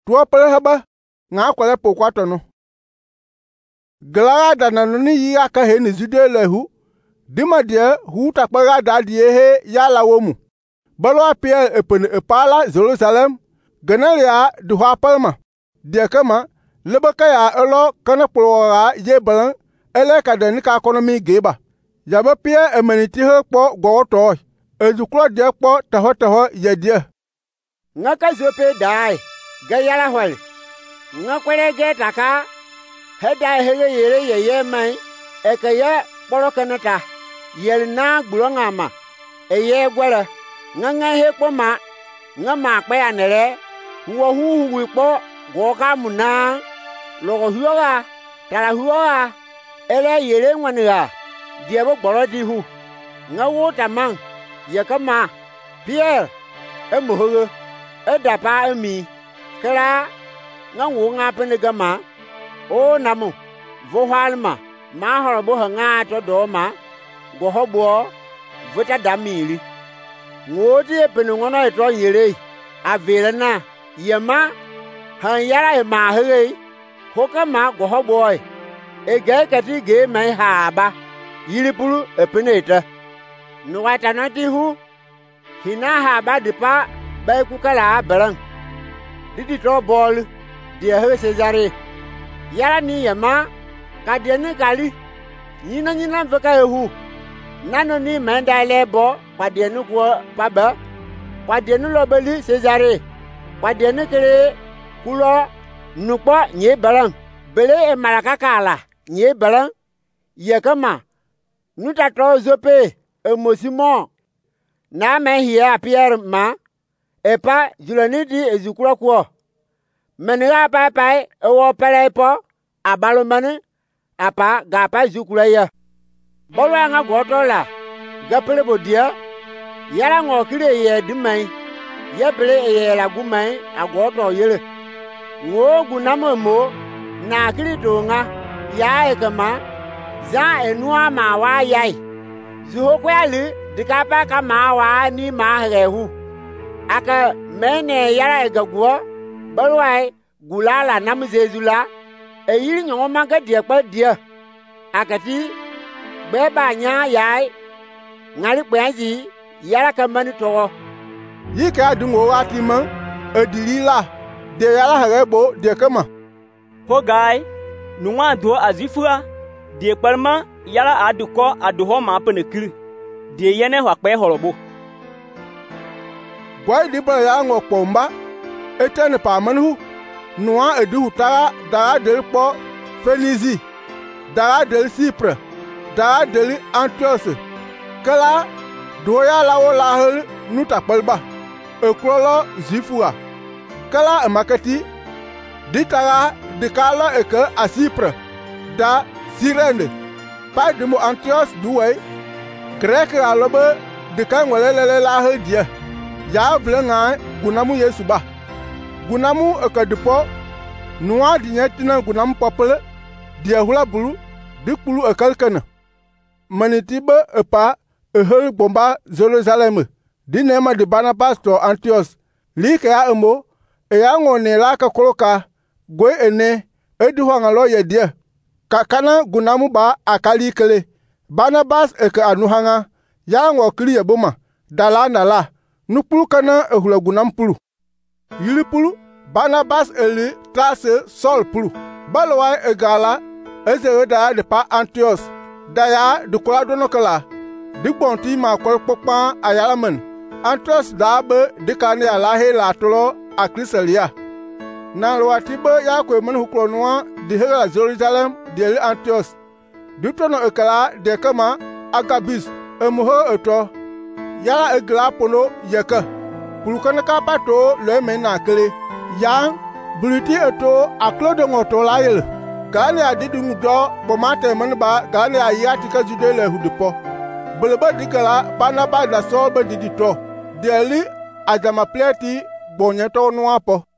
tuo pele haba nga kwale pokwato no glara da na ni yi aka he ni zude lehu dima de hu takpaga da die he ya lawomu balo apia epene epala Jerusalem ganaria du ha palma de kama lebaka ya elo kana plora ye balan ele ka de ni ka economy geba ya ba pia emeniti he kpo goto ezukro de kpo taho ye die nga ka zope dai ga yala hwal nga kwere ge taka heda hele yere ye mai ekaya poro kanata yel na gbulonga ma eye gwara nga he kpo ma nga ma pe anere wo hu kpo go ka muna logo huoga tara huoga ele yere ngwanira die bo gboro di hu nga wo tamang ye kama Pierre emohogo edapa emi kra nga wo nga pene gama o namu vo halma ma horobo nga to do ma go hobo vota damiri ngodi pene ngono eto yere avere na yema han yara ma hege hoka ma go hobo e ge kati ge mai ha ba yiripuru epene eta no wata no ti hu hina ha ba dipa ba ku kala baran didi to bol dia he Cesare yara ni yema ka dia ni kali nyina veka ehu nano ni menda lebo pa dia ni ko baba pa dia ni lo beli Cesare pa dia ni kere kulo nupo nye baran bele e maraka kala nye baran ye kama nuta to zope e mosimo na me hia Pierre ma epa julani di ezukura ko menira pai e wo pele po abalo mane apa ga pa zukura ya bolo nga gotola ga pele bodia yara ngo kire ye dimai ye bele ye la gumai agoto yele wo gunamo na kire to nga ya e kama za enua ma wa yai zuho kwali dikapa kama wa ni ma rehu aka mene yara egagwo balwai gulala namzezula eyiri nyo manga die pa die akati beba nya yai ngari kwanzi yara kamani to yike adungo wati man edilila de yara harebo de kama ho gai nuwa do azifura de palma yara aduko aduho ma penekiri de yene hwakpe horobo boy di ba ya ngo pomba etene pa manhu noa edu tara dara del po Fenizi dara del Cypre dara del Antioche kala doya lawo la hel nuta palba ekrolo zifua kala makati ditara de kala eke a Cypre da Cyrene pa de mo Antioche duwe grek alobe de kan welele la hel dia ya vlenga gunamu Yesu ba gunamu ekadipo nuwa dinyetina gunamu popele dia hula bulu dikulu ekalkana manitiba epa ehel bomba Jerusalem dinema de Barnabas to Antioch like ya emo eya ngone la ka koloka gwe ene eduhanga lo ye dia kakana gunamu ba akali kele Barnabas eke anuhanga ya ngo kiri boma dala nala nupulu kana ehula gunampulu yilipulu Barnabas eli trase Saul pulu balwa egala ezereda de pa Antioch daya de koladono kala digbonti ma kolpopa ayalaman Antioch dabe de kane ala he la tolo akriselia na lwatibe ya kwemen huklonwa de hera Jerusalem de Antioch dutono ekala de kama Agabus emuho eto yala egla pono yeka pulukana ka pato le mena kele yang buliti eto aklodo ngoto lail gane adidungu do bomate manba gane ayati ka judele hudipo buleba dikala Barnabas da Saul be didito deli ajama pleti bonyeto no apo